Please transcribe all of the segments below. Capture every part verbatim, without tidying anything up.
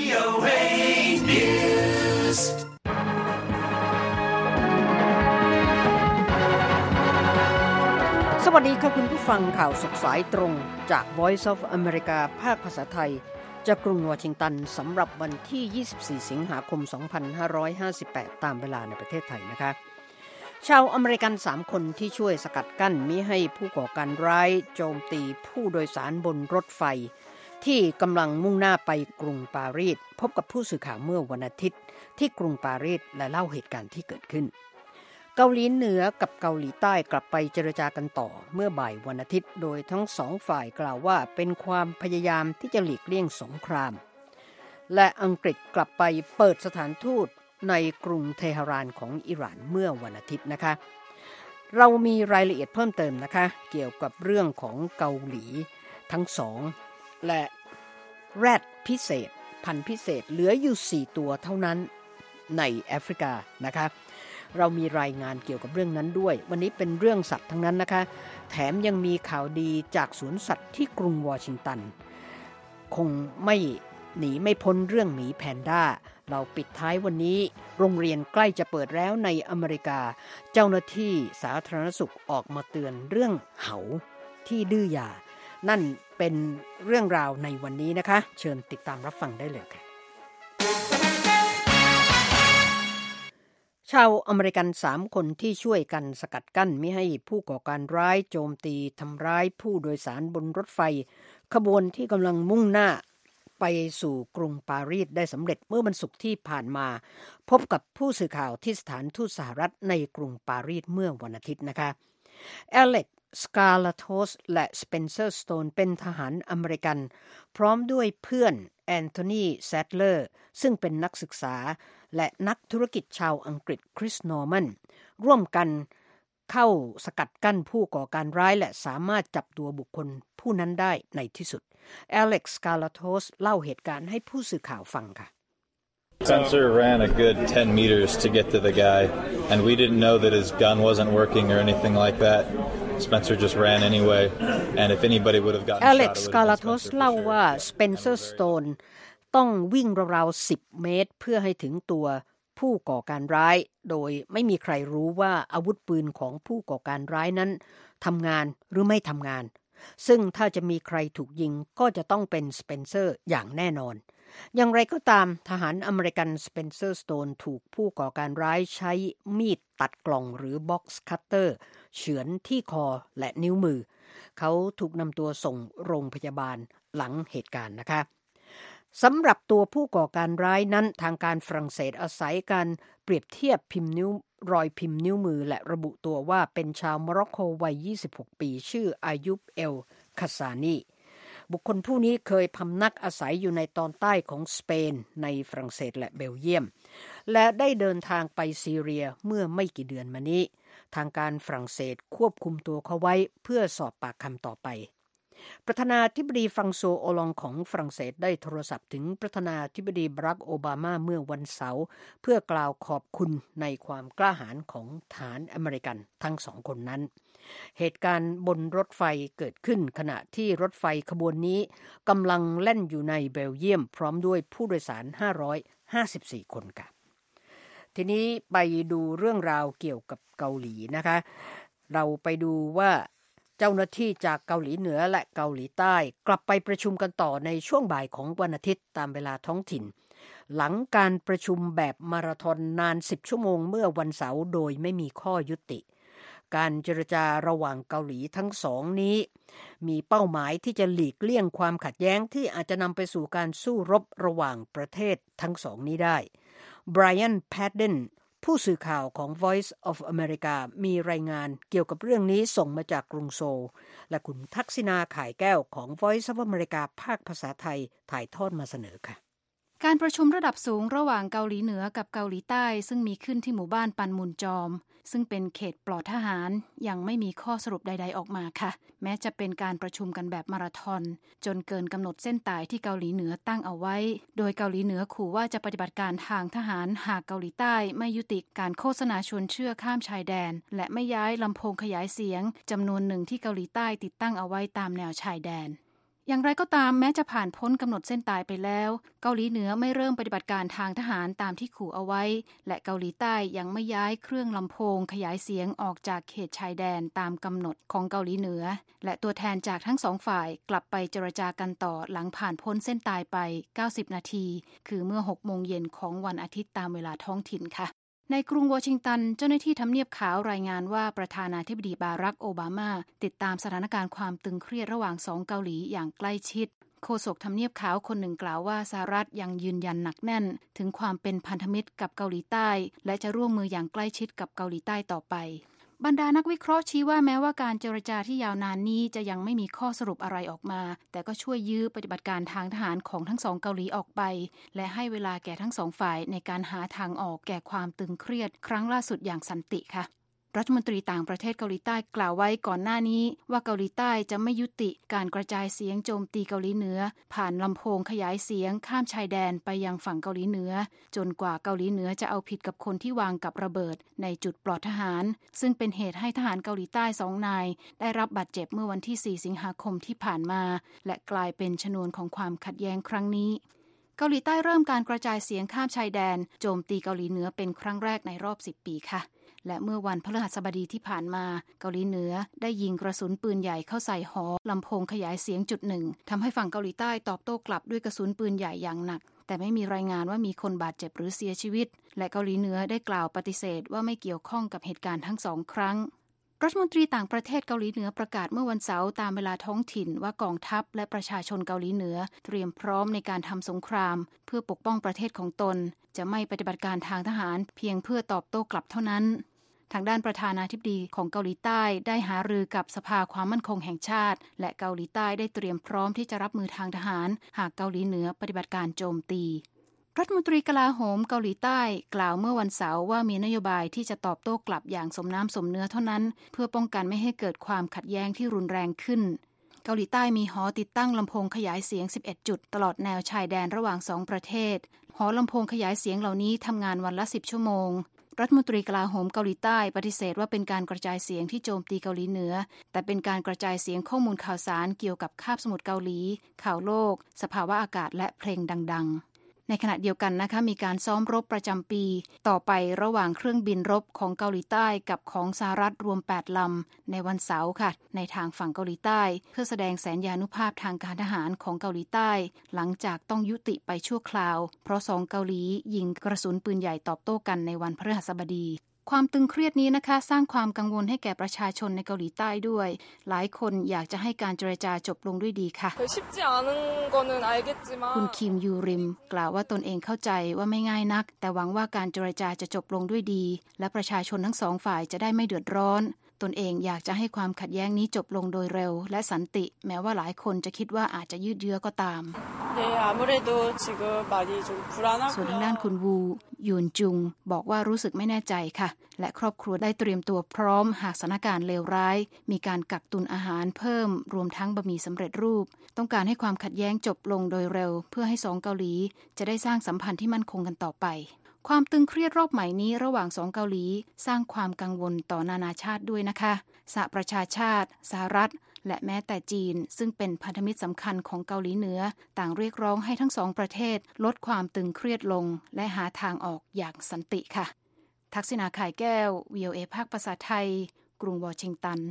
โอ เอ News สวัสดีค่ะคุณผู้ฟังข่าวสดสายตรงจาก Voice of America ภาคภาษาไทยจากกรุงวอชิงตันสำหรับวันที่ยี่สิบสี่สิงหาคมสองพันห้าร้อยห้าสิบแปดตามเวลาในประเทศไทยนะคะชาวอเมริกันสามคนที่ช่วยสกัดกั้นมิให้ผู้ก่อการร้ายโจมตีผู้โดยสารบนรถไฟที่กำลังมุ่งหน้าไปกรุงปารีสพบกับผู้สื่อข่าวเมื่อวันอาทิตย์ที่กรุงปารีสและเล่าเหตุการณ์ที่เกิดขึ้นเกาหลีเหนือกับเกาหลีใต้กลับไปเจรจากันต่อเมื่อบ่ายวันอาทิตย์โดยทั้งสองฝ่ายกล่าวว่าเป็นความพยายามที่จะหลีกเลี่ยงสงครามและอังกฤษกลับไปเปิดสถานทูตในกรุงเทหะรานของอิหร่านเมื่อวันอาทิตย์นะคะเรามีรายละเอียดเพิ่มเติมนะคะเกี่ยวกับเรื่องของเกาหลีทั้งสองและแรดพิเศษพันธุ์พิเศษเหลืออยู่สี่ตัวเท่านั้นในแอฟริกานะคะเรามีรายงานเกี่ยวกับเรื่องนั้นด้วยวันนี้เป็นเรื่องสัตว์ทั้งนั้นนะคะแถมยังมีข่าวดีจากสวนสัตว์ที่กรุงวอชิงตันคงไม่หนีไม่พ้นเรื่องหมีแพนด้าเราปิดท้ายวันนี้โรงเรียนใกล้จะเปิดแล้วในอเมริกาเจ้าหน้าที่สาธารณสุขออกมาเตือนเรื่องเหาที่ดื้อยานั่นเป็นเรื่องราวในวันนี้นะคะเชิญติดตามรับฟังได้เลยค่ะชาวอเมริกันสามคนที่ช่วยกันสกัดกั้นมิให้ผู้ก่อการร้ายโจมตีทำร้ายผู้โดยสารบนรถไฟขบวนที่กำลังมุ่งหน้าไปสู่กรุงปารีสได้สำเร็จเมื่อวันศุกร์ที่ผ่านมาพบกับผู้สื่อข่าวที่สถานทูตสหรัฐในกรุงปารีสเมื่อวันอาทิตย์นะคะเอเล็กสกาลาโทสและสเปนเซอร์สโตนเป็นทหารอเมริกันพร้อมด้วยเพื่อนแอนโทนีแซดเลอร์ซึ่งเป็นนักศึกษาและนักธุรกิจชาวอังกฤษคริสนอร์มันร่วมกันเข้าสกัดกั้นผู้ก่อการร้ายและสามารถจับตัวบุคคลผู้นั้นได้ในที่สุดเอเล็กซ์ กาลาโทสเล่าเหตุการณ์ให้ผู้สื่อข่าวฟังค่ะ Spencer ran a good ten meters to get to the guy and we didn't know that his gun wasn't working or anything like that. Spencer just ran anyway and if anybody would have gotten shot, Alex กาลาโทสเล่าว่า Spencer Stone ต้องวิ่งราวๆสิบเมตรเพื่อให้ถึงตัวผู้ก่อการร้ายโดยไม่มีใครรู้ว่าอาวุธปืนของผู้ก่อการร้ายนั้นทำงานหรือไม่ทำงานซึ่งถ้าจะมีใครถูกยิงก็จะต้องเป็นสเปนเซอร์อย่างแน่นอนอย่างไรก็ตามทหารอเมริกันสเปนเซอร์สโตนถูกผู้ก่อการร้ายใช้มีดตัดกล่องหรือบ็อกซ์คัตเตอร์เฉือนที่คอและนิ้วมือเขาถูกนำตัวส่งโรงพยาบาลหลังเหตุการณ์นะคะสำหรับตัวผู้ก่อการร้ายนั้นทางการฝรั่งเศสอาศัยการเปรียบเทียบพิมพ์นิ้วรอยพิมพ์นิ้วมือและระบุตัวว่าเป็นชาวโมร็อกโกวัยยี่สิบหกปีชื่ออายุบเอลคาซานีบุคคลผู้นี้เคยพำนักอาศัยอยู่ในตอนใต้ของสเปนในฝรั่งเศสและเบลเยียมและได้เดินทางไปซีเรียเมื่อไม่กี่เดือนมานี้ทางการฝรั่งเศสควบคุมตัวเขาไว้เพื่อสอบปากคำต่อไปประธานาธิบดีฟรังโซโอลองของฝรั่งเศสได้โทรศัพท์ถึงประธานาธิบดีบารักโอบามาเมื่อวันเสาร์เพื่อกล่าวขอบคุณในความกล้าหาญของทหารอเมริกันทั้งสองคนนั้นเหตุการณ์บนรถไฟเกิดขึ้นขณะที่รถไฟขบวนนี้กำลังแล่นอยู่ในเบลเยียมพร้อมด้วยผู้โดยสารห้าร้อยห้าสิบสี่คนค่ะทีนี้ไปดูเรื่องราวเกี่ยวกับเกาหลีนะคะเราไปดูว่าเจ้าหน้าที่จากเกาหลีเหนือและเกาหลีใต้กลับไปประชุมกันต่อในช่วงบ่ายของวันอาทิตย์ตามเวลาท้องถิ่นหลังการประชุมแบบมาราธอนนานสิบชั่วโมงเมื่อวันเสาร์โดยไม่มีข้อยุติการเจรจาระหว่างเกาหลีทั้งสองนี้มีเป้าหมายที่จะหลีกเลี่ยงความขัดแย้งที่อาจจะนำไปสู่การสู้รบระหว่างประเทศทั้งสองนี้ได้ไบรอัน แพดเดนผู้สื่อข่าวของ Voice of America มีรายงานเกี่ยวกับเรื่องนี้ส่งมาจากกรุงโซลและคุณทักษิณาข่ายแก้วของ Voice of America ภาคภาษาไทยถ่ายทอดมาเสนอค่ะการประชุมระดับสูงระหว่างเกาหลีเหนือกับเกาหลีใต้ซึ่งมีขึ้นที่หมู่บ้านปันมุนจอมซึ่งเป็นเขตปลอดทหารยังไม่มีข้อสรุปใดๆออกมาค่ะแม้จะเป็นการประชุมกันแบบมาราธอนจนเกินกำหนดเส้นตายที่เกาหลีเหนือตั้งเอาไว้โดยเกาหลีเหนือขู่ว่าจะปฏิบัติการทางทหารหากเกาหลีใต้ไม่ยุติการโฆษณาชวนเชื่อข้ามชายแดนและไม่ย้ายลำโพงขยายเสียงจำนวนหนึ่งที่เกาหลีใต้ติดตั้งเอาไว้ตามแนวชายแดนอย่างไรก็ตามแม้จะผ่านพ้นกำหนดเส้นตายไปแล้วเกาหลีเหนือไม่เริ่มปฏิบัติการทางทหารตามที่ขู่เอาไว้และเกาหลีใต้ยังไม่ย้ายเครื่องลำโพงขยายเสียงออกจากเขตชายแดนตามกำหนดของเกาหลีเหนือและตัวแทนจากทั้งสองฝ่ายกลับไปเจรจากันต่อหลังผ่านพ้นเส้นตายไปเก้าสิบนาทีคือเมื่อ หกโมงเย็นของวันอาทิตย์ตามเวลาท้องถิ่นค่ะในกรุงวอชิงตันเจ้าหน้าที่ทำเนียบขาวรายงานว่าประธานาธิบดีบารักโอบามาติดตามสถานการณ์ความตึงเครียดระหว่างสองเกาหลีอย่างใกล้ชิดโฆษกทำเนียบขาวคนหนึ่งกล่าวว่าสหรัฐยังยืนยันหนักแน่นถึงความเป็นพันธมิตรกับเกาหลีใต้และจะร่วมมืออย่างใกล้ชิดกับเกาหลีใต้ต่อไปบรรดานักวิเคราะห์ชี้ว่าแม้ว่าการเจรจาที่ยาวนานนี้จะยังไม่มีข้อสรุปอะไรออกมาแต่ก็ช่วยยื้อปฏิบัติการทางทหารของทั้งสองเกาหลีออกไปและให้เวลาแก่ทั้งสองฝ่ายในการหาทางออกแก่ความตึงเครียดครั้งล่าสุดอย่างสันติค่ะรัฐมนตรีต่างประเทศเกาหลีใต้กล่าวไว้ก่อนหน้านี้ว่าเกาหลีใต้จะไม่ยุติการกระจายเสียงโจมตีเกาหลีเหนือผ่านลำโพงขยายเสียงข้ามชายแดนไปยังฝั่งเกาหลีเหนือจนกว่าเกาหลีเหนือจะเอาผิดกับคนที่วางกับระเบิดในจุดปลอดทหารซึ่งเป็นเหตุให้ทหารเกาหลีใต้สองนายได้รับบาดเจ็บเมื่อวันที่สี่สิงหาคมที่ผ่านมาและกลายเป็นชนวนของความขัดแย้งครั้งนี้เกาหลีใต้เริ่มการกระจายเสียงข้ามชายแดนโจมตีเกาหลีเหนือเป็นครั้งแรกในรอบสิบปีค่ะและเมื่อวันพฤหัสบดีที่ผ่านมาเกาหลีเหนือได้ยิงกระสุนปืนใหญ่เข้าใส่หอลำโพงขยายเสียงจุดหนึ่งทำให้ฝั่งเกาหลีใต้ตอบโต้กลับด้วยกระสุนปืนใหญ่อย่างหนักแต่ไม่มีรายงานว่ามีคนบาดเจ็บหรือเสียชีวิตและเกาหลีเหนือได้กล่าวปฏิเสธว่าไม่เกี่ยวข้องกับเหตุการณ์ทั้งสองครั้งรัฐมนตรีต่างประเทศเกาหลีเหนือประกาศเมื่อวันเสาร์ตามเวลาท้องถิ่นว่ากองทัพและประชาชนเกาหลีเหนือเตรียมพร้อมในการทำสงครามเพื่อปกป้องประเทศของตนจะไม่ปฏิบัติการทางทหารเพียงเพื่อตอบโต้กลับเท่านั้นทางด้านประธานาธิบดีของเกาหลีใต้ได้หารือกับสภาความมั่นคงแห่งชาติและเกาหลีใต้ได้เตรียมพร้อมที่จะรับมือทางทหารหากเกาหลีเหนือปฏิบัติการโจมตีรัฐมนตรีกลาโหมเกาหลีใต้กล่าวเมื่อวันเสาร์ว่ามีนโยบายที่จะตอบโต้กลับอย่างสมน้ำสมเนื้อเท่านั้นเพื่อป้องกันไม่ให้เกิดความขัดแย้งที่รุนแรงขึ้นเกาหลีใต้มีหอติดตั้งลำโพงขยายเสียงสิบเอ็ดจุดตลอดแนวชายแดนระหว่างสองประเทศหอลำโพงขยายเสียงเหล่านี้ทำงานวันละสิบชั่วโมงรัฐมนตรีกลาโหมเกาหลีใต้ปฏิเสธว่าเป็นการกระจายเสียงที่โจมตีเกาหลีเหนือแต่เป็นการกระจายเสียงข้อมูลข่าวสารเกี่ยวกับคาบสมุทรเกาหลีข่าวโลกสภาวะอากาศและเพลงดังๆในขณะเดียวกันนะคะมีการซ้อมรบประจำปีต่อไประหว่างเครื่องบินรบของเกาหลีใต้กับของสหรัฐรวมแปดลำในวันเสาร์ค่ะในทางฝั่งเกาหลีใต้เพื่อแสดงแสนยานุภาพทางการทหารของเกาหลีใต้หลังจากต้องยุติไปชั่วคราวเพราะสองเกาหลียิงกระสุนปืนใหญ่ตอบโต้กันในวันพฤหัสบดีความตึงเครียดนี้นะคะสร้างความกังวลให้แก่ประชาชนในเกาหลีใต้ด้วยหลายคนอยากจะให้การเจรจาจบลงด้วยดีค่ะคุณคิมยูริมกล่าวว่าตนเองเข้าใจว่าไม่ง่ายนักแต่หวังว่าการเจรจาจะจบลงด้วยดีและประชาชนทั้งสองฝ่ายจะได้ไม่เดือดร้อนตนเองอยากจะให้ความขัดแย้งนี้จบลงโดยเร็วและสันติแม้ว่าหลายคนจะคิดว่าอาจจะยืดเยื้อก็ตามส่วนทางด้านคุณวูยูนจุงบอกว่ารู้สึกไม่แน่ใจค่ะและครอบครัวได้เตรียมตัวพร้อมหากสถานการณ์เลวร้ายมีการกักตุนอาหารเพิ่มรวมทั้งบะหมี่สำเร็จรูปต้องการให้ความขัดแย้งจบลงโดยเร็วเพื่อให้สองเกาหลีจะได้สร้างสัมพันธ์ที่มั่นคงกันต่อไปความตึงเครียดรอบใหม่นี้ระหว่างสองเกาหลีสร้างความกังวลต่อนานาชาติด้วยนะคะสหประชาชาติสหรัฐและแม้แต่จีนซึ่งเป็นพันธมิตรสำคัญของเกาหลีเหนือต่างเรียกร้องให้ทั้งสองประเทศลดความตึงเครียดลงและหาทางออกอย่างสันติค่ะทักษิณาข่ายแก้ว วี โอ เอ ภาคภาษาไทยกรุงวอชิงตัน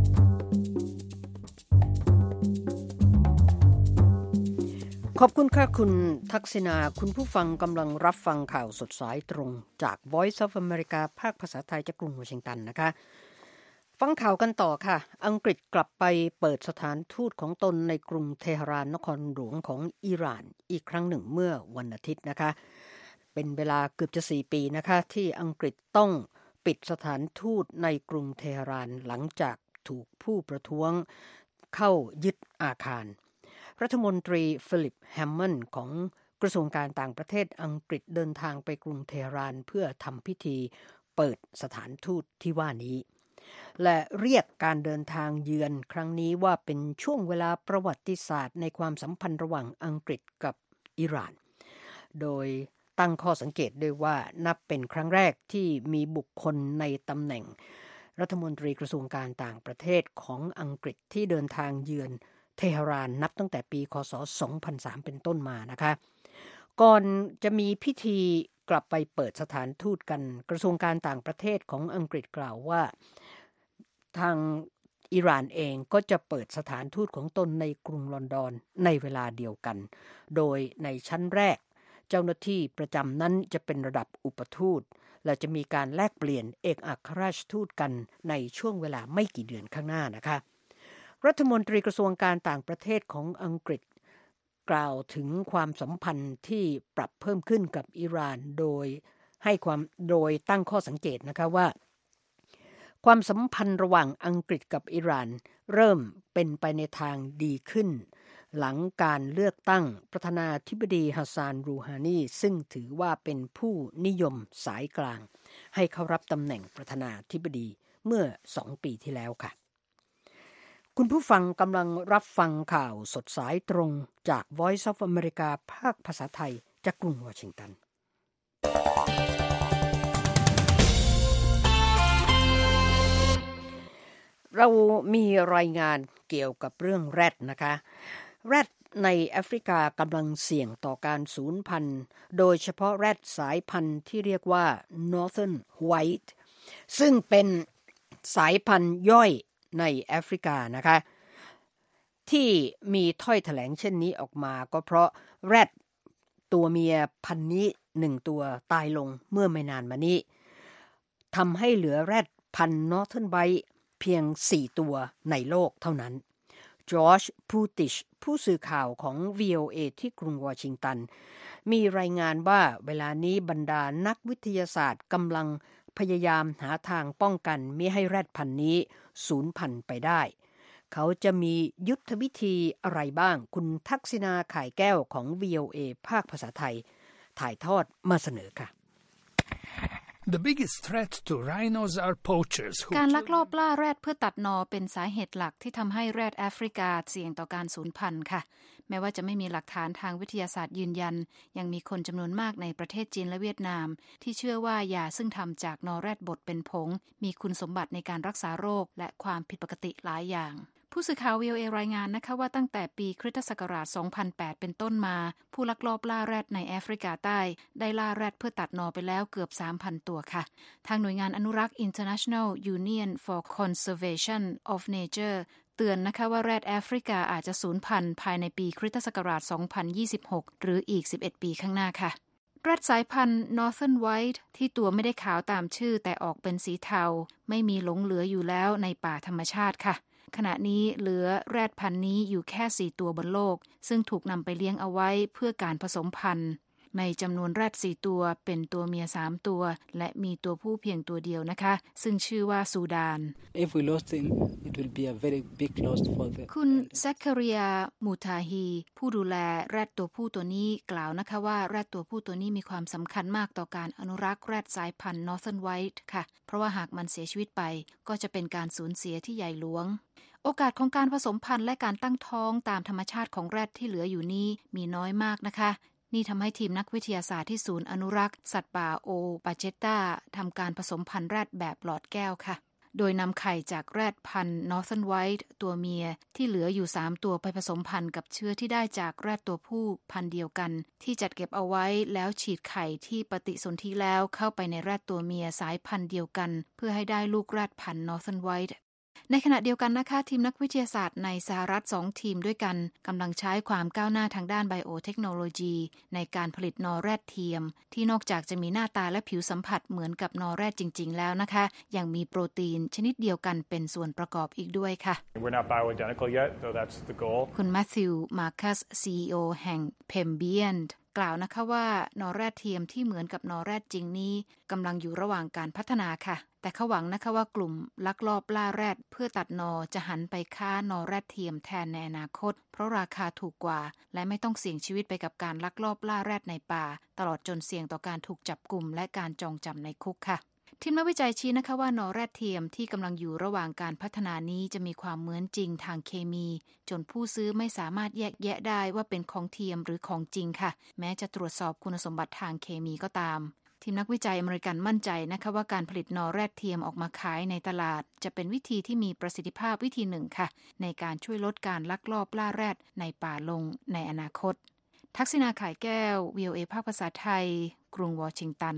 ขอบคุณค่ะคุณทักษิณาคุณผู้ฟังกำลังรับฟังข่าวสดสายตรงจาก Voice of America ภาคภาษาไทยจากกรุงวอชิงตันนะคะฟังข่าวกันต่อค่ะอังกฤษกลับไปเปิดสถานทูตของตนในกรุงเทหะรานนครหลวงของอิหร่านอีกครั้งหนึ่งเมื่อวันอาทิตย์นะคะเป็นเวลาเกือบจะสี่ปีนะคะที่อังกฤษต้องปิดสถานทูตในกรุงเทหะรานหลังจากถูกผู้ประท้วงเข้ายึดอาคารรัฐมนตรีฟิลิปแฮมมอนด์ของกระทรวงการต่างประเทศอังกฤษเดินทางไปกรุงเทหะรานเพื่อทำพิธีเปิดสถานทูตที่ว่านี้และเรียกการเดินทางเยือนครั้งนี้ว่าเป็นช่วงเวลาประวัติศาสตร์ในความสัมพันธ์ระหว่างอังกฤษกับอิหร่านโดยตั้งข้อสังเกตด้วยว่านับเป็นครั้งแรกที่มีบุคคลในตำแหน่งรัฐมนตรีกระทรวงการต่างประเทศของอังกฤษที่เดินทางเยือนเทหะรานนับตั้งแต่ปีคศสองพันสามเป็นต้นมานะคะก่อนจะมีพิธีกลับไปเปิดสถานทูตกันกระทรวงการต่างประเทศของอังกฤษกล่าวว่าทางอิหร่านเองก็จะเปิดสถานทูตของตนในกรุงลอนดอนในเวลาเดียวกันโดยในชั้นแรกเจ้าหน้าที่ประจำนั้นจะเป็นระดับอุปทูตและจะมีการแลกเปลี่ยนเอกอัครราชทูตกันในช่วงเวลาไม่กี่เดือนข้างหน้านะคะรัฐมนตรีกระทรวงการต่างประเทศของอังกฤษกล่าวถึงความสัมพันธ์ที่ปรับเพิ่มขึ้นกับอิหร่านโดยให้ความโดยตั้งข้อสังเกตนะคะว่าความสัมพันธ์ระหว่างอังกฤษกับอิหร่านเริ่มเป็นไปในทางดีขึ้นหลังการเลือกตั้งประธานาธิบดีฮัสซานรูฮานีซึ่งถือว่าเป็นผู้นิยมสายกลางให้เขารับตำแหน่งประธานาธิบดีเมื่อสองปีที่แล้วค่ะคุณผู้ฟังกำลังรับฟังข่าวสดสายตรงจาก Voice of America ภาคภาษาไทยจากกรุงวอชิงตันเรามีรายงานเกี่ยวกับเรื่องแรดนะคะแรดในแอฟริกากำลังเสี่ยงต่อการสูญพันธุ์โดยเฉพาะแรดสายพันธุ์ที่เรียกว่า Northern White ซึ่งเป็นสายพันธุ์ย่อยในแอฟริกานะคะที่มีถ้อยแถลงเช่นนี้ออกมาก็เพราะแรดตัวเมียพันธุ์นี้หนึ่งตัวตายลงเมื่อไม่นานมานี้ทำให้เหลือแรดพันธุ์ Northern White เพียงสี่ตัวในโลกเท่านั้นจอร์จพูติชผู้สื่อข่าวของ วี โอ เอ ที่กรุงวอชิงตันมีรายงานว่าเวลานี้บรรดานักวิทยาศาสตร์กำลังพยายามหาทางป้องกันมิให้แรดพันธุ์นี้สูญพันธุ์ไปได้เขาจะมียุทธวิธีอะไรบ้างคุณทักษิณาข่ายแก้วของ วี โอ เอ ภาคภาษาไทยถ่ายทอดมาเสนอค่ะ The biggest threat to rhinos are poachers. การลักลอบล่าแรดเพื่อตัดนอเป็นสาเหตุหลักที่ทำให้แรดแอฟริกาเสี่ยงต่อการสูญพันธุ์ค่ะแม้ว่าจะไม่มีหลักฐานทางวิทยาศาสตร์ยืนยันยังมีคนจำนวนมากในประเทศจีนและเวียดนามที่เชื่อว่ายาซึ่งทำจากนอแรดบดเป็นผงมีคุณสมบัติในการรักษาโรคและความผิดปกติหลายอย่างผู้สื่อข่าว วี โอ เอ รายงานนะคะว่าตั้งแต่ปีคริสตศักราชสองพันแปดเป็นต้นมาผู้ลักลอบล่าแรดในแอฟริกาใต้ได้ล่าแรดเพื่อตัดนอไปแล้วเกือบ สามพัน ตัวค่ะทางหน่วยงานอนุรักษ์ International Union for Conservation of Nature เตือนนะคะว่าแรดแอฟริกาอาจจะสูญพันธุ์ภายในปีคริสตศักราชสองพันยี่สิบหกหรืออีกสิบเอ็ดปีข้างหน้าค่ะแรดสายพันธุ์ Northern White ที่ตัวไม่ได้ขาวตามชื่อแต่ออกเป็นสีเทาไม่มีหลงเหลืออยู่แล้วในป่าธรรมชาติค่ะขณะนี้เหลือแรดพันธุ์นี้อยู่แค่สี่ตัวบนโลกซึ่งถูกนำไปเลี้ยงเอาไว้เพื่อการผสมพันธุ์ในจำนวนแรดสี่ตัวเป็นตัวเมียสามตัวและมีตัวผู้เพียงตัวเดียวนะคะซึ่งชื่อว่าซูดาน If we lost him it will be a very big loss for the คุณแซคคาเรียมูทาฮีผู้ดูแลแรดตัวผู้ตัวนี้กล่าวนะคะว่าแรดตัวผู้ตัวนี้มีความสำคัญมากต่อการอนุรักษ์แรดสายพันธุ์ Northern White ค่ะเพราะว่าหากมันเสียชีวิตไปก็จะเป็นการสูญเสียที่ใหญ่หลวงโอกาสของการผสมพันธุ์และการตั้งท้องตามธรรมชาติของแรดที่เหลืออยู่นี้มีน้อยมากนะคะนี่ทำให้ทีมนักวิทยาศาสตร์ที่ศูนย์อนุรักษ์สัตว์ป่าโอปาเจตตาทำการผสมพันธุ์แรดแบบหลอดแก้วค่ะโดยนำไข่จากแรดพันธุ์ Northern White ตัวเมียที่เหลืออยู่สามตัวไปผสมพันธุ์กับเชื้อที่ได้จากแรดตัวผู้พันธุ์เดียวกันที่จัดเก็บเอาไว้แล้วฉีดไข่ที่ปฏิสนธิแล้วเข้าไปในแรดตัวเมียสายพันธุ์เดียวกันเพื่อให้ได้ลูกแรดพันธุ์ Northern Whiteในขณะเดียวกันนะคะทีมนักวิทยาศาสตร์ในสหรัฐสองทีมด้วยกันกำลังใช้ความก้าวหน้าทางด้านไบโอเทคโนโลยีในการผลิตนอแรดเทียมที่นอกจากจะมีหน้าตาและผิวสัมผัสเหมือนกับนอแรดจริงๆแล้วนะคะยังมีโปรตีนชนิดเดียวกันเป็นส่วนประกอบอีกด้วยค่ะ We're not bioidentical yet, though that's the goal. คุณแมทธิวมาร์คัส ซี อี โอ แห่ง Pembient กล่าวนะคะว่านอแรดเทียมที่เหมือนกับนอแรดจริงนี้กำลังอยู่ระหว่างการพัฒนาค่ะแต่เขาหวังนะคะว่ากลุ่มลักลอบล่าแรดเพื่อตัดนอจะหันไปค้านอแรดเทียมแทนในอนาคตเพราะราคาถูกกว่าและไม่ต้องเสี่ยงชีวิตไปกับการลักลอบล่าแรดในป่าตลอดจนเสี่ยงต่อการถูกจับกุมและการจองจำในคุกค่ะทีมนักวิจัยชี้นะคะว่านอแรดเทียมที่กำลังอยู่ระหว่างการพัฒนานี้จะมีความเหมือนจริงทางเคมีจนผู้ซื้อไม่สามารถแยกแยะได้ว่าเป็นของเทียมหรือของจริงค่ะแม้จะตรวจสอบคุณสมบัติทางเคมีก็ตามทีมนักวิจัยอเมริกันมั่นใจนะคะว่าการผลิตนอแรดเทียมออกมาขายในตลาดจะเป็นวิธีที่มีประสิทธิภาพวิธีหนึ่งค่ะในการช่วยลดการลักลอบล่าแรดในป่าลงในอนาคตทักษิณา ข่ายแก้ว วี โอ เอ ภาคภาษาไทยกรุงวอชิงตัน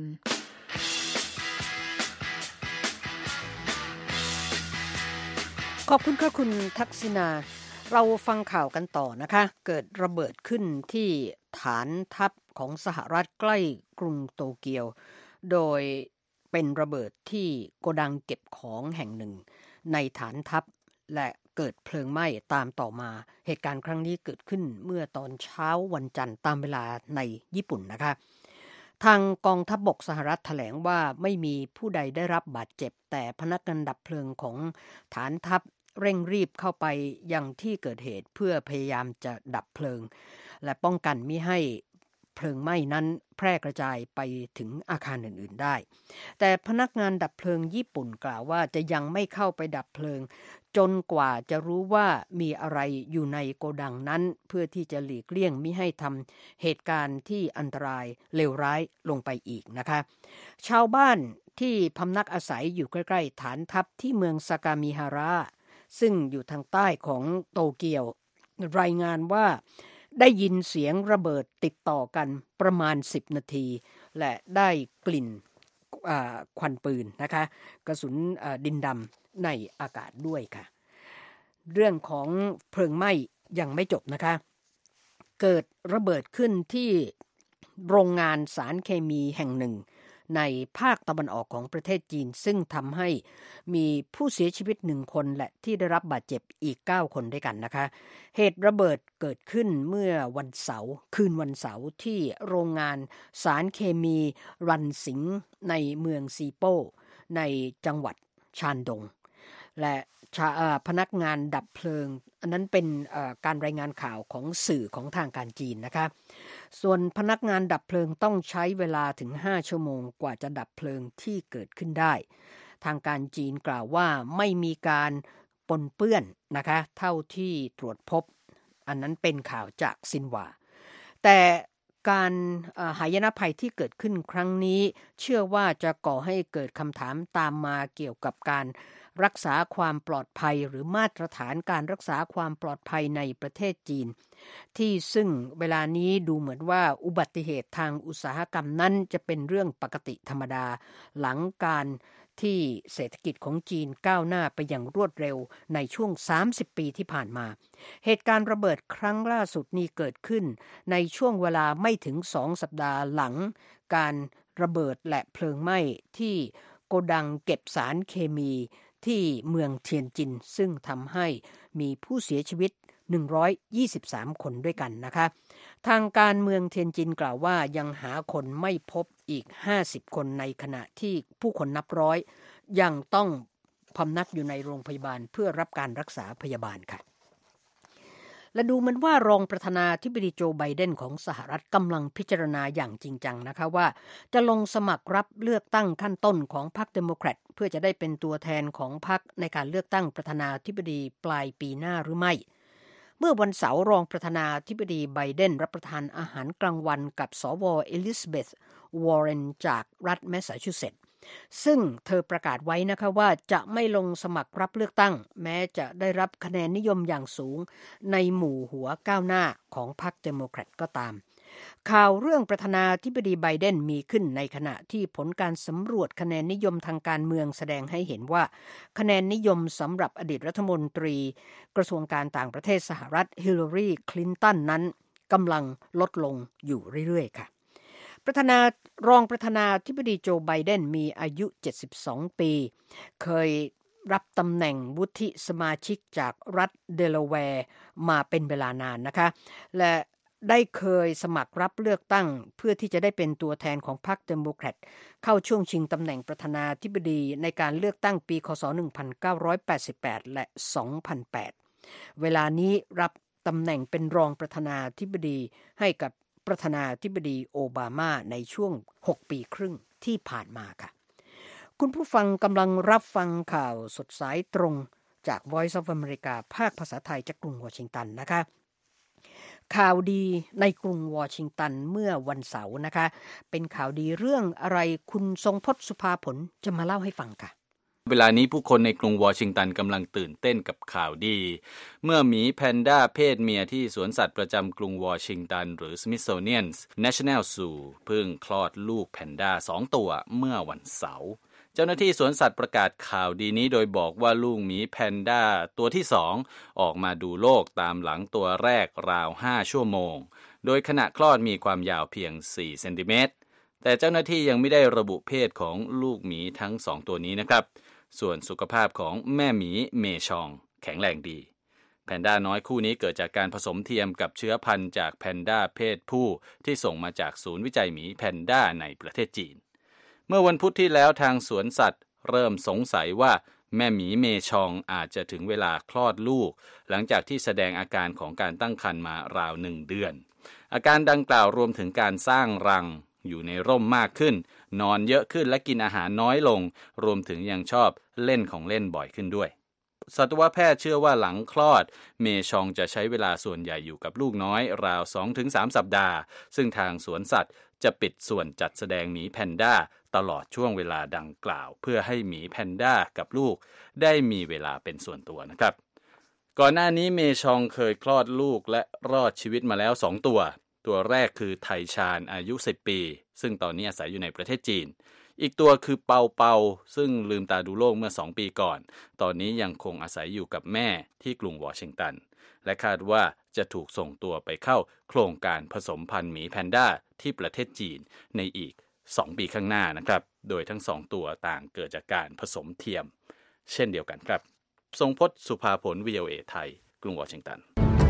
ขอบคุณค่ะคุณทักษิณาเราฟังข่าวกันต่อนะคะเกิดระเบิดขึ้นที่ฐานทัพของสหรัฐใกล้กรุงโตเกียวโดยเป็นระเบิดที่โกดังเก็บของแห่งหนึ่งในฐานทัพและเกิดเพลิงไหม้ตามต่อมาเหตุการณ์ครั้งนี้เกิดขึ้นเมื่อตอนเช้าวันจันทร์ตามเวลาในญี่ปุ่นนะคะทางกองทัพบกสหรัฐแถลงว่าไม่มีผู้ใดได้รับบาดเจ็บแต่พนักงานดับเพลิงของฐานทัพเร่งรีบเข้าไปยังที่เกิดเหตุเพื่อพยายามจะดับเพลิงและป้องกันมิให้เพลิงไหม้นั้นแพร่กระจายไปถึงอาคารอื่นๆได้แต่พนักงานดับเพลิงญี่ปุ่นกล่าวว่าจะยังไม่เข้าไปดับเพลิงจนกว่าจะรู้ว่ามีอะไรอยู่ในโกดังนั้นเพื่อที่จะหลีกเลี่ยงมิให้ทำเหตุการณ์ที่อันตรายเลวร้ายลงไปอีกนะคะชาวบ้านที่พำนักอาศัยอยู่ใกล้ๆฐานทัพที่เมืองซากามิฮาระซึ่งอยู่ทางใต้ของโตเกียวรายงานว่าได้ยินเสียงระเบิดติดต่อกันประมาณสิบนาทีและได้กลิ่นควันปืนนะคะกระสุนดินดำในอากาศด้วยค่ะเรื่องของเพลิงไหม้ยังไม่จบนะคะเกิดระเบิดขึ้นที่โรงงานสารเคมีแห่งหนึ่งในภาคตะวันออกของประเทศจีนซึ่งทำให้มีผู้เสียชีวิตหนึ่งคนและที่ได้รับบาดเจ็บอีกเก้าคนด้วยกันนะคะเหตุระเบิดเกิดขึ้นเมื่อวันเสาร์คืนวันเสาร์ที่โรงงานสารเคมีรันสิงห์ในเมืองซีโป้ในจังหวัดชานดงและพนักงานดับเพลิงอันนั้นเป็นการรายงานข่าวของสื่อของทางการจีนนะคะส่วนพนักงานดับเพลิงต้องใช้เวลาถึงห้าชั่วโมงกว่าจะดับเพลิงที่เกิดขึ้นได้ทางการจีนกล่าวว่าไม่มีการปนเปื้อนนะคะเท่าที่ตรวจพบอันนั้นเป็นข่าวจากซินหวาแต่การหายนะภัยที่เกิดขึ้นครั้งนี้เชื่อว่าจะก่อให้เกิดคำถามตามมาเกี่ยวกับการรักษาความปลอดภัยหรือมาตรฐานการรักษาความปลอดภัยในประเทศจีนที่ซึ่งเวลานี้ดูเหมือนว่าอุบัติเหตุทางอุตสาหกรรมนั้นจะเป็นเรื่องปกติธรรมดาหลังการที่เศรษฐกิจของจีนก้าวหน้าไปอย่างรวดเร็วในช่วงสามสิบปีที่ผ่านมาเหตุการณ์ระเบิดครั้งล่าสุดนี้เกิดขึ้นในช่วงเวลาไม่ถึงสองสัปดาห์หลังการระเบิดและเพลิงไหม้ที่โกดังเก็บสารเคมีที่เมืองเทียนจินซึ่งทำให้มีผู้เสียชีวิตหนึ่งร้อยยี่สิบสามคนด้วยกันนะคะทางการเมืองเทียนจินกล่าวว่ายังหาคนไม่พบอีกห้าสิบคนในขณะที่ผู้คนนับร้อยยังต้องพำนักอยู่ในโรงพยาบาลเพื่อรับการรักษาพยาบาลค่ะและดูเหมือนว่ารองประธานาธิบดีโจไบเดนของสหรัฐกำลังพิจารณาอย่างจริงจังนะคะว่าจะลงสมัครรับเลือกตั้งขั้นต้นของพรรคเดโมแครตเพื่อจะได้เป็นตัวแทนของพรรคในการเลือกตั้งประธานาธิบดีปลายปีหน้าหรือไม่เมื่อวันเสาร์รองประธานาธิบดีไบเดนรับประทานอาหารกลางวันกับสวเอลิซาเบธวอร์เรนจากรัฐแมสซาชูเซตส์ซึ่งเธอประกาศไว้นะคะว่าจะไม่ลงสมัครรับเลือกตั้งแม้จะได้รับคะแนนนิยมอย่างสูงในหมู่หัวก้าวหน้าของพรรคเดโมแครตก็ตามข่าวเรื่องประธานาธิบดีไบเดนมีขึ้นในขณะที่ผลการสำรวจคะแนนนิยมทางการเมืองแสดงให้เห็นว่าคะแนนนิยมสำหรับอดีตรัฐมนตรีกระทรวงการต่างประเทศสหรัฐฮิลลารีคลินตันนั้นกำลังลดลงอยู่เรื่อยๆค่ะประธานารองประธานาธิบดีโจไบเดนมีอายุเจ็ดสิบสองปีเคยรับตำแหน่งวุฒิสมาชิกจากรัฐเดลาแวร์มาเป็นเวลานานนะคะและได้เคยสมัครรับเลือกตั้งเพื่อที่จะได้เป็นตัวแทนของพรรคเดโมแครตเข้าช่วงชิงตำแหน่งประธานาธิบดีในการเลือกตั้งปีคศหนึ่งพันเก้าร้อยแปดสิบแปดและสองพันแปดเวลานี้รับตำแหน่งเป็นรองประธานาธิบดีให้กับประธานาธิบดีโอบามาในช่วงหกปีครึ่งที่ผ่านมาค่ะคุณผู้ฟังกำลังรับฟังข่าวสดสายตรงจาก Voice of America ภาคภาษาไทยจากกรุงวอชิงตันนะคะข่าวดีในกรุงวอชิงตันเมื่อวันเสาร์นะคะเป็นข่าวดีเรื่องอะไรคุณทรงพจน์สุภาผลจะมาเล่าให้ฟังค่ะเวลานี้ผู้คนในกรุงวอชิงตันกำลังตื่นเต้นกับข่าวดีเมื่อหมีแพนด้าเพศเมียที่สวนสัตว์ประจำกรุงวอชิงตันหรือ Smithsonian National Zoo เพิ่งคลอดลูกแพนด้าสองตัวเมื่อวันเสาร์เจ้าหน้าที่สวนสัตว์ประกาศข่าวดีนี้โดยบอกว่าลูกหมีแพนด้าตัวที่สองออกมาดูโลกตามหลังตัวแรกราวห้าชั่วโมงโดยขณะคลอดมีความยาวเพียงสี่เซนติเมตรแต่เจ้าหน้าที่ยังไม่ได้ระบุเพศของลูกหมีทั้งสองตัวนี้นะครับส่วนสุขภาพของแม่หมีเมชองแข็งแรงดีแพนด้าน้อยคู่นี้เกิดจากการผสมเทียมกับเชื้อพันธุ์จากแพนด้าเพศผู้ที่ส่งมาจากศูนย์วิจัยหมีแพนด้าในประเทศจีนเมื่อวันพุธที่แล้วทางสวนสัตว์เริ่มสงสัยว่าแม่หมีเมชองอาจจะถึงเวลาคลอดลูกหลังจากที่แสดงอาการของการตั้งครรภ์มาราวหนึ่งเดือนอาการดังกล่าวรวมถึงการสร้างรังอยู่ในร่มมากขึ้นนอนเยอะขึ้นและกินอาหารน้อยลงรวมถึงยังชอบเล่นของเล่นบ่อยขึ้นด้วยสัตวแพทย์เชื่อว่าหลังคลอดเมชองจะใช้เวลาส่วนใหญ่อยู่กับลูกน้อยราว สองถึงสาม สัปดาห์ซึ่งทางสวนสัตว์จะปิดส่วนจัดแสดงหมีแพนด้าตลอดช่วงเวลาดังกล่าวเพื่อให้หมีแพนด้ากับลูกได้มีเวลาเป็นส่วนตัวนะครับก่อนหน้านี้เมชองเคยคลอดลูกและรอดชีวิตมาแล้วสองตัวตัวแรกคือไทชานอายุสิบปีซึ่งตอนนี้อาศัยอยู่ในประเทศจีนอีกตัวคือเปาเปาซึ่งลืมตาดูโลกเมื่อสองปีก่อนตอนนี้ยังคงอาศัยอยู่กับแม่ที่กรุงวอชิงตันและคาดว่าจะถูกส่งตัวไปเข้าโครงการผสมพันธุ์หมีแพนด้าที่ประเทศจีนในอีกสองปีข้างหน้านะครับโดยทั้งสองตัวต่างเกิดจากการผสมเทียมเช่นเดียวกันครับทรงพจน์สุภาผล วี โอ เอ ไทยกรุงวอชิงตัน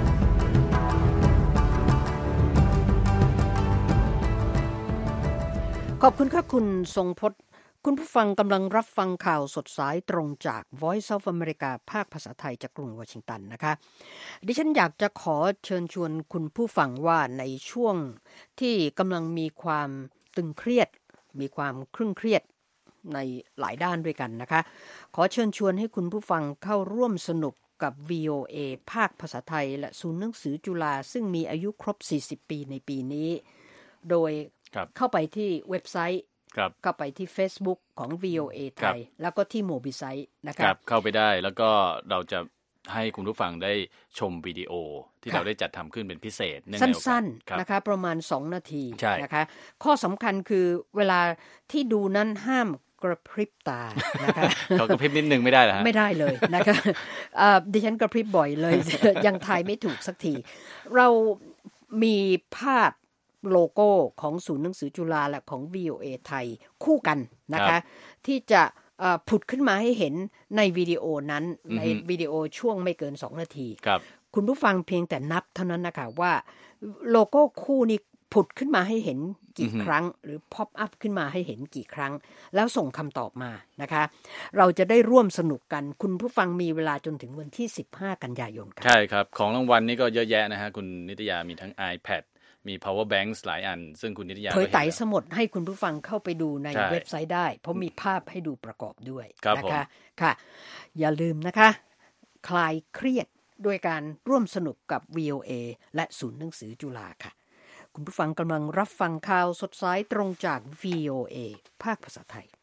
ขอบคุณค่ะคุณทรงพจน์คุณผู้ฟังกำลังรับฟังข่าวสดสายตรงจาก Voice of America ภาคภาษาไทยจากกรุงวอชิงตันนะคะดิฉันอยากจะขอเชิญชวนคุณผู้ฟังว่าในช่วงที่กำลังมีความตึงเครียดมีความครึ่งเครียดในหลายด้านด้วยกันนะคะขอเชิญชวนให้คุณผู้ฟังเข้าร่วมสนุกกับ วี โอ เอ ภาคภาษาไทยและศูนย์หนังสือจุฬาซึ่งมีอายุครบสี่สิบปีในปีนี้โดยเข้าไปที่เว็บไซต์เข้าไปที่ Facebook ของ วี โอ เอ ไทยแล้วก็ที่ Mobisite นะครับเข้าไปได้แล้วก็เราจะให้คุณผู้ฟังได้ชมวิดีโอที่เราได้จัดทำขึ้นเป็นพิเศษสั้นๆนะคะประมาณสองนาทีนะคะข้อสำคัญคือเวลาที่ดูนั้นห้ามกระพริบตานะคะเขากระพริบนิดนึงไม่ได้เหรอฮะไม่ได้เลยนะคะดิฉันกระพริบบ่อยเลยยังทายไม่ถูกสักทีเรามีภาพโลโก้ของศูนย์หนังสือจุฬาและของ วี โอ เอ ไทยคู่กันนะคะที่จะผุดขึ้นมาให้เห็นในวิดีโอนั้นในวิดีโอช่วงไม่เกินสองนาทีคุณผู้ฟังเพียงแต่นับเท่านั้นนะคะว่าโลโก้คู่นี้ผุดขึ้นมาให้เห็นกี่ครั้งหรือพ็อปอัพขึ้นมาให้เห็นกี่ครั้งแล้วส่งคำตอบมานะคะเราจะได้ร่วมสนุกกันคุณผู้ฟังมีเวลาจนถึงวันที่สิบห้ากันยายนใช่ครับของรางวัลนี่ก็เยอะแยะนะฮะคุณนิตยามีทั้ง iPadมี power banks หลายอันซึ่งคุณนิตยาเผยไต่สมุดให้คุณผู้ฟังเข้าไปดูในเว็บไซต์ได้เพราะมีภาพให้ดูประกอบด้วยนะคะค่ะอย่าลืมนะคะคลายเครียดด้วยการร่วมสนุกกับ วี โอ เอ และศูนย์หนังสือจุฬาค่ะคุณผู้ฟังกำลังรับฟังข่าวสดสายตรงจาก วี โอ เอ ภาคภาษาไทย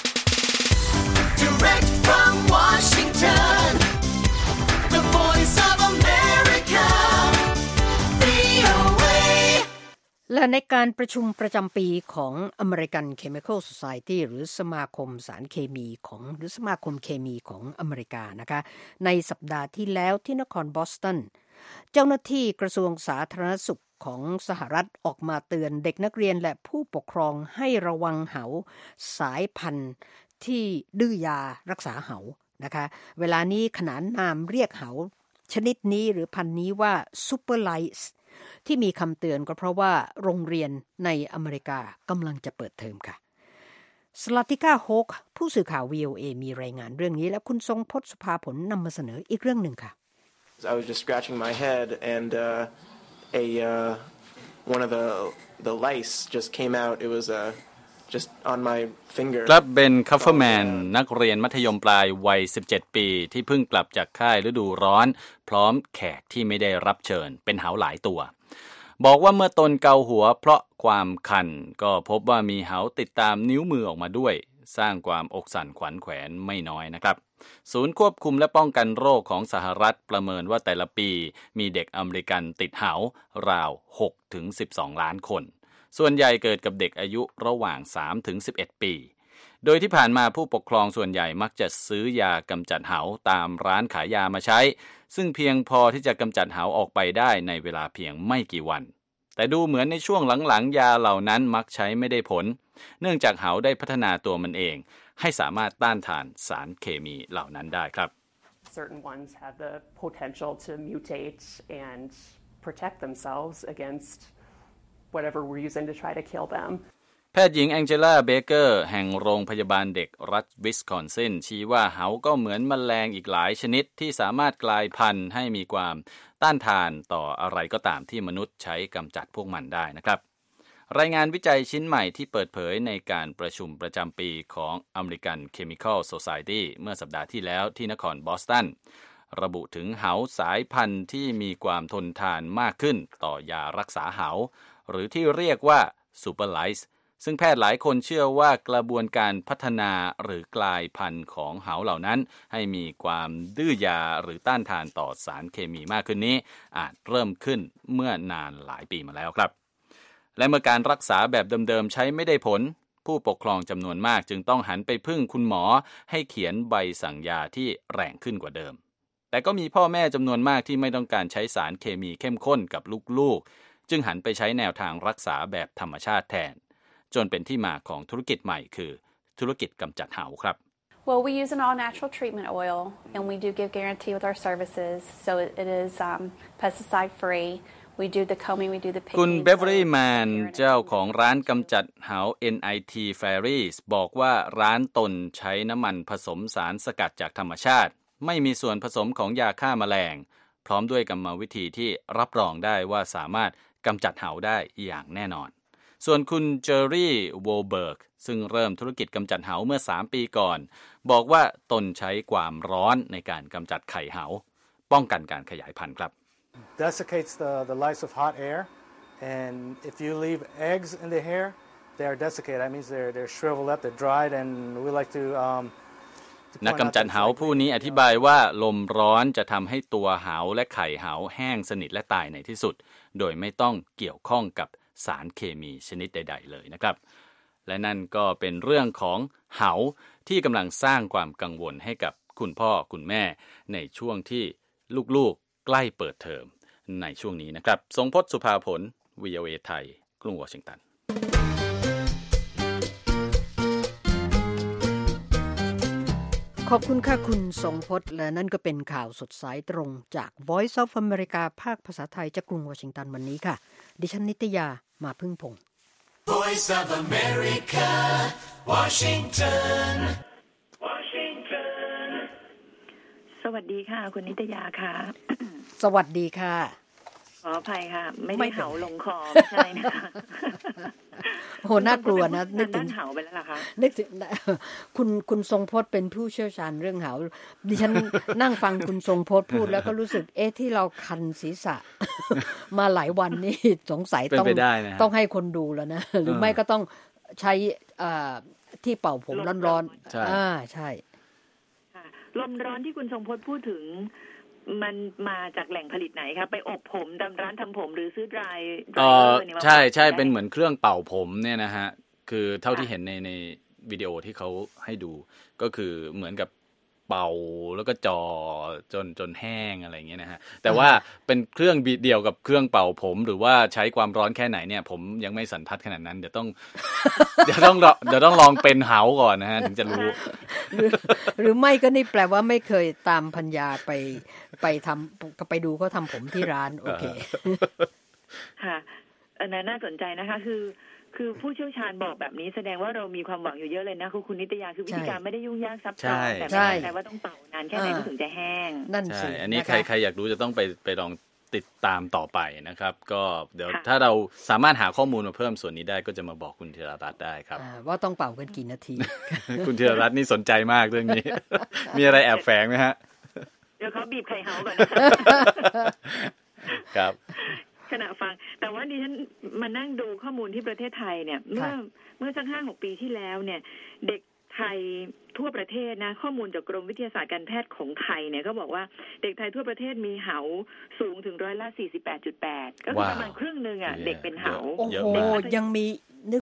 Direct from Washington The Voice of Americaวี โอ เอและในการประชุมประจำปีของ American Chemical Society หรือสมาคมสารเคมีของหรือสมาคมเคมีของอเมริกานะคะในสัปดาห์ที่แล้วที่นครบอสตันเจ้าหน้าที่กระทรวงสาธารณสุขของสหรัฐออกมาเตือนเด็กนักเรียนและผู้ปกครองให้ระวังเหาสายพันธุ์ที่ดื้อยารักษาเหานะคะเวลานี้ขนานนามเรียกเหาชนิดนี้หรือพันธุ์นี้ว่าซูเปอร์ไลท์ที่มีคำเตือนก็เพราะว่าโรงเรียนในอเมริกากำลังจะเปิดเทอมค่ะสลาติก้าโฮกผู้สื่อข่าว วี โอ เอ มีรายงานเรื่องนี้และคุณทรงพจน์สุภาผลนำมาเสนออีกเรื่องหนึ่งค่ะ I was just scratching my head and uh, a uh, one of the the lice just came out. It was uh, just on my finger. ครับเบนคัฟเฟอร์แมนนักเรียนมัธยมปลายวัยสิบเจ็ดปีที่เพิ่งกลับจากค่ายฤดูร้อนพร้อมแขกที่ไม่ได้รับเชิญเป็นเหาหลายตัวบอกว่าเมื่อตนเกาหัวเพราะความคันก็พบว่ามีเหาติดตามนิ้วมือออกมาด้วยสร้างความอกสั่นขวัญแขวนไม่น้อยนะครับศูนย์ควบคุมและป้องกันโรคของสหรัฐประเมินว่าแต่ละปีมีเด็กอเมริกันติดเหาราว หกถึงสิบสอง ล้านคนส่วนใหญ่เกิดกับเด็กอายุระหว่าง สามถึงสิบเอ็ด ปีโดยที่ผ่านมาผู้ปกครองส่วนใหญ่มักจะซื้อยากำจัดเหาตามร้านขายยามาใช้ซึ่งเพียงพอที่จะกำจัดเหาออกไปได้ในเวลาเพียงไม่กี่วันแต่ดูเหมือนในช่วงหลังๆยาเหล่านั้นมักใช้ไม่ได้ผลเนื่องจากเหาได้พัฒนาตัวมันเองให้สามารถต้านทานสารเคมีเหล่านั้นได้ครับ Certain ones have the potential to mutate and protect themselves against whatever we're using to try to kill them แพทย์หญิงแองเจล่าเบเกอร์แห่งโรงพยาบาลเด็กรัฐวิสคอนซินชี้ว่าเหาก็เหมือนแมลงอีกหลายชนิดที่สามารถกลายพันธุ์ให้มีความต้านทานต่ออะไรก็ตามที่มนุษย์ใช้กำจัดพวกมันได้นะครับรายงานวิจัยชิ้นใหม่ที่เปิดเผยในการประชุมประจำปีของ American Chemical Society เมื่อสัปดาห์ที่แล้วที่นครบอสตันระบุถึงเหาสายพันธุ์ที่มีความทนทานมากขึ้นต่อยารักษาเหาหรือที่เรียกว่า Superliceซึ่งแพทย์หลายคนเชื่อว่ากระบวนการพัฒนาหรือกลายพันธุ์ของเหาเหล่านั้นให้มีความดื้อยาหรือต้านทานต่อสารเคมีมากขึ้นนี้อาจเริ่มขึ้นเมื่อนานหลายปีมาแล้วครับและเมื่อการรักษาแบบเดิมๆใช้ไม่ได้ผลผู้ปกครองจำนวนมากจึงต้องหันไปพึ่งคุณหมอให้เขียนใบสั่งยาที่แรงขึ้นกว่าเดิมแต่ก็มีพ่อแม่จำนวนมากที่ไม่ต้องการใช้สารเคมีเข้มข้นกับลูกๆจึงหันไปใช้แนวทางรักษาแบบธรรมชาติแทนจนเป็นที่มาของธุรกิจใหม่คือธุรกิจกำจัดเหาครับ Well, we use an all-natural treatment oil, and we do give guarantee with our services, so it, it is um, pesticide-free. We do the combing, we do the picking. คุณเบเวอรี่แมนเจ้าของร้านกำจัดเหา เอ็น ไอ ที Fairies บอกว่าร้านตนใช้น้ำมันผสมสารสกัดจากธรรมชาติไม่มีส่วนผสมของยาฆ่าแมลงพร้อมด้วยกรรมวิธีที่รับรองได้ว่าสามารถกำจัดเหาได้อย่างแน่นอนส่วนคุณเจอรี่โวลเบิร์กซึ่งเริ่มธุรกิจกำจัดเหาเมื่อสามปีก่อนบอกว่าตนใช้ความร้อนในการกำจัดไข่เหาป้องกันการขยายพันธุ์ครับ Desiccates the the lice of hot air and if you leave eggs in the hair they are desiccated that means they're they're shriveled up they're dried and we like to um นักกำจัดเหาผู้นี้อธิบายว่าลมร้อนจะทำให้ตัวเหาและไข่เหาแห้งสนิทและตายในที่สุดโดยไม่ต้องเกี่ยวข้องกับสารเคมีชนิดใดๆเลยนะครับและนั่นก็เป็นเรื่องของเหาที่กำลังสร้างความกังวลให้กับคุณพ่อคุณแม่ในช่วงที่ลูกๆใกล้เปิดเทอมในช่วงนี้นะครับทรงพจน์สุภาผล วี โอ เอ ไทยกรุงวอชิงตันขอบคุณค่ะคุณทรงพจน์และนั่นก็เป็นข่าวสดสายตรงจาก Voice of America ภาคภาษาไทยจากกรุงวอชิงตันวันนี้ค่ะดิฉันนิตยามาพึ่งพงษ์ Voice of America Washington Washington สวัสดีค่ะคุณนิตยาค่ะสวัสดีค่ะขออภัยค่ะไม่ได้เห่าลงคอไม่ใช่นะคะโหน่ากลัวนะนึกถึงเห่าไปแล้วล่ะคะนึกถึงคุณคุณทรงพจน์เป็นผู้เชี่ยวชาญเรื่องเห่าดิฉันนั่งฟังคุณทรงพจน์พูดแล้วก็รู้สึกเอ๊ะที่เราคันศีรษะมาหลายวันนี่สงสัยต้องต้องให้คนดูแล้วนะหรือไม่ก็ต้องใช้ที่เป่าผมร้อนๆอ่าใช่ลมร้อนที่คุณทรงพจน์พูดถึงมันมาจากแหล่งผลิตไหนครับไปอบผมตามร้านทำผมหรือซื้อดรายเออใช่ใช่เป็นเหมือนเครื่องเป่าผมเนี่ยนะฮะคือเท่าที่เห็นในในวิดีโอที่เขาให้ดูก็คือเหมือนกับเป่าแล้วก็จ่อจนจนแห้งอะไรอย่างเงี้ยนะฮะแต่ว่าเป็นเครื่องเดียวกับเครื่องเป่าผมหรือว่าใช้ความร้อนแค่ไหนเนี่ยผมยังไม่สันทัดขนาดนั้นเดี๋ยวต้องเดี๋ยวต้องเดี๋ยวต้องลองเป็นเหาก่อนนะฮะถึงจะรู้หรือไม่ก็นี่แปลว่าไม่เคยตามพัญญาไปไปทำก็ไปดูเขาทำผมที่ร้านโอเคค่ะอันนั้นน่าสนใจนะคะคือคือผู้เชี่ยวชาญบอกแบบนี้แสดงว่าเรามีความหวังอยู่เยอะเลยนะคุณนิตยาคือวิธีการไม่ได้ยุ่งยากซับซ้อนแต่ไม่ใช่ว่าต้องเป่านานแค่ไหนก็ถึงจะแห้งนั่นสิอันนี้ใครใครอยากรู้จะต้องไปไปลองติดตามต่อไปนะครับก็เดี๋ยวถ้าเราสามารถหาข้อมูลมาเพิ่มส่วนนี้ได้ก็จะมาบอกคุณธีรรัตน์ได้ครับว่าต้องเป่ากันกี่นาทีคุณธีรรัตน์นี่สนใจมากเรื่องนี้มีอะไรแอบแฝงไหมฮะเดี๋ยวเขาบีบไข่เห่าก่อนครับขณะฟังแต่ว่าดิฉันมานั่งดูข้อมูลที่ประเทศไทยเนี่ยเมื่อเมื่อสักห้าหกปีที่แล้วเนี่ยเด็กไทยทั่วประเทศนะข้อมูลจากกรมวิทยาศาสตร์การแพทย์ของไทยเนี่ยก็บอกว่าเด็กไทยทั่วประเทศมีเหาสูงถึงร้อยละ สี่สิบแปดจุดแปด ก็คือประมาณครึ่งนึงอ่ะเด็กเป็นเหาโอ้โหยังมี